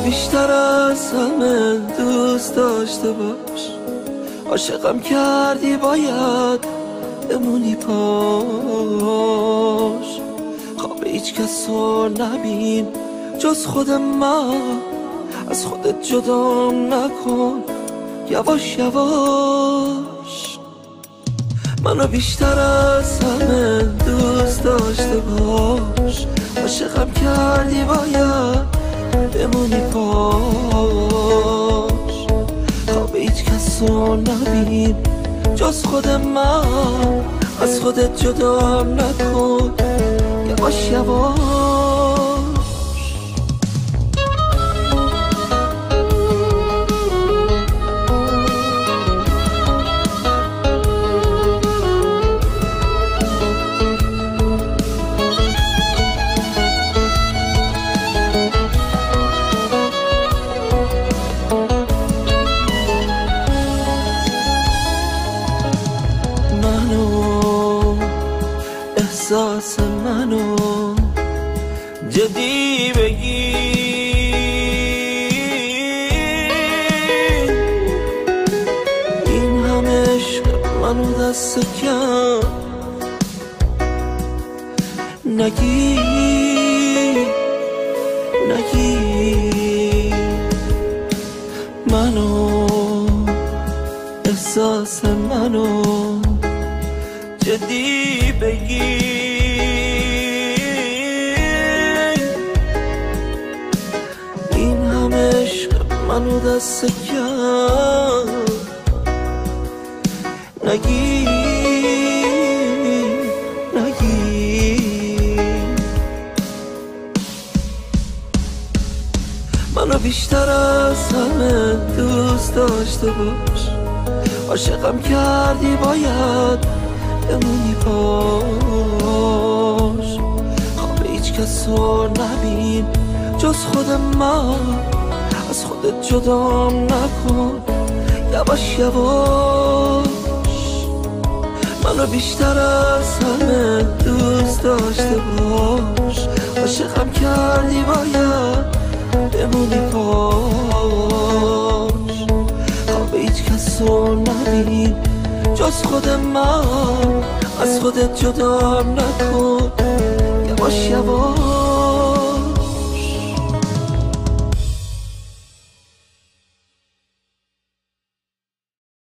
بیشتر از همه دوست داشته باش، عاشقم کردی باید بمونی پاش. خواب هیچ کس رو نبین جز خود من، از خودت جدا نکن یواش یواش. منو بیشتر از همه دوست داشته باش، عاشقم کردی باید بمونی پاش. خواب هیچ کس رو نبین جز خود من، از خودت جدا نکن یواش یواش. احساس منو جدی بگیر، این همه عشق منو دست کم نگیر منو، احساس منو جدی بگیر، این همه عشق منو دست کم نگیر. منو بیشتر از همه دوست داشته باش، عاشقم کردی باید بمونی پاش. خواب هیچ کس رو نبین جز خود من، از خودت جدا نکن یواش یواش. منو بیشتر از همه دوست داشته باش، عاشقم کردی باید بمونی پاش. خواب هیچ کس رو نبین جز خود من، از خودت جدا نکن یواش یواش.